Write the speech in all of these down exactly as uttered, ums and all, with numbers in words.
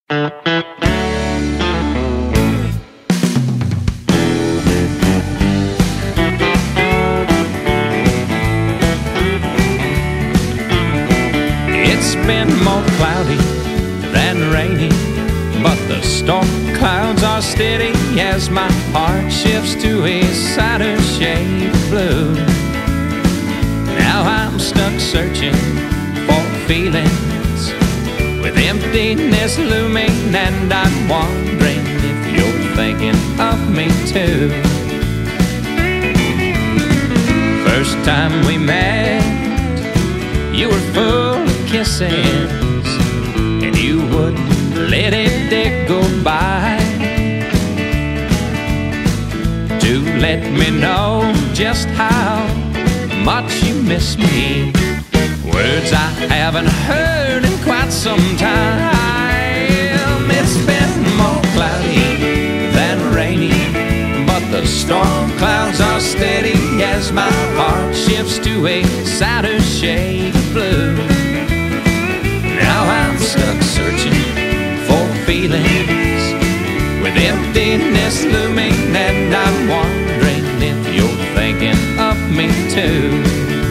It's been more cloudy than rainy, but the storm clouds are steady as my heart shifts to a sadder shade of blue. Now I'm stuck searching for feelings, with emptiness looming, and I'm wondering if you're thinking of me too. First time we met, you were full of kisses, and you wouldn't let it dare go by to let me know just how much you miss me. Words I haven't heard in quite some time. It's been more cloudy than rainy, but the storm clouds are steady as my heart shifts to a sadder shade of blue. Now I'm stuck searching for feelings, with emptiness looming, and I'm wondering if you're thinking of me too.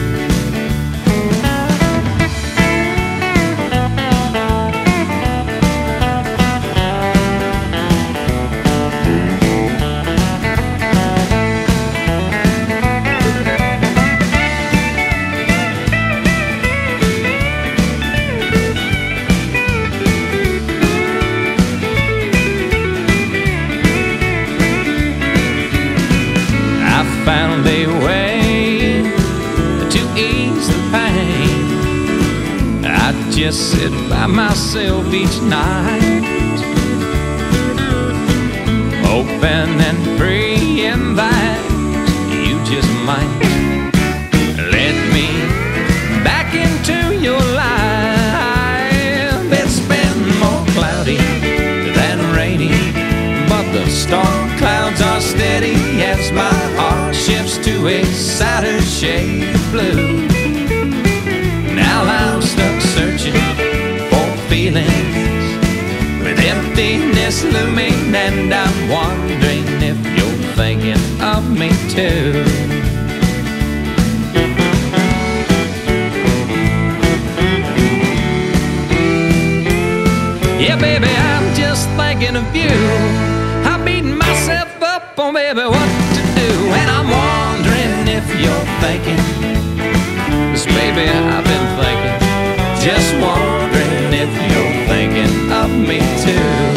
Found a way to ease the pain. I just sit by myself each night, hoping and praying that you just might let me back into your life. It's been more cloudy than rainy, but the storm clouds are steady as my heart shifts to a sadder shade of blue. Now I'm stuck searching for feelings, with emptiness looming, and I'm wondering if you're thinking of me too. Yeah, baby, I'm just thinking of you. I'm beating myself up on, baby, what to do, and I'm wondering if you're thinking. 'Cause baby, I've been thinking, just wondering if you're thinking of me too.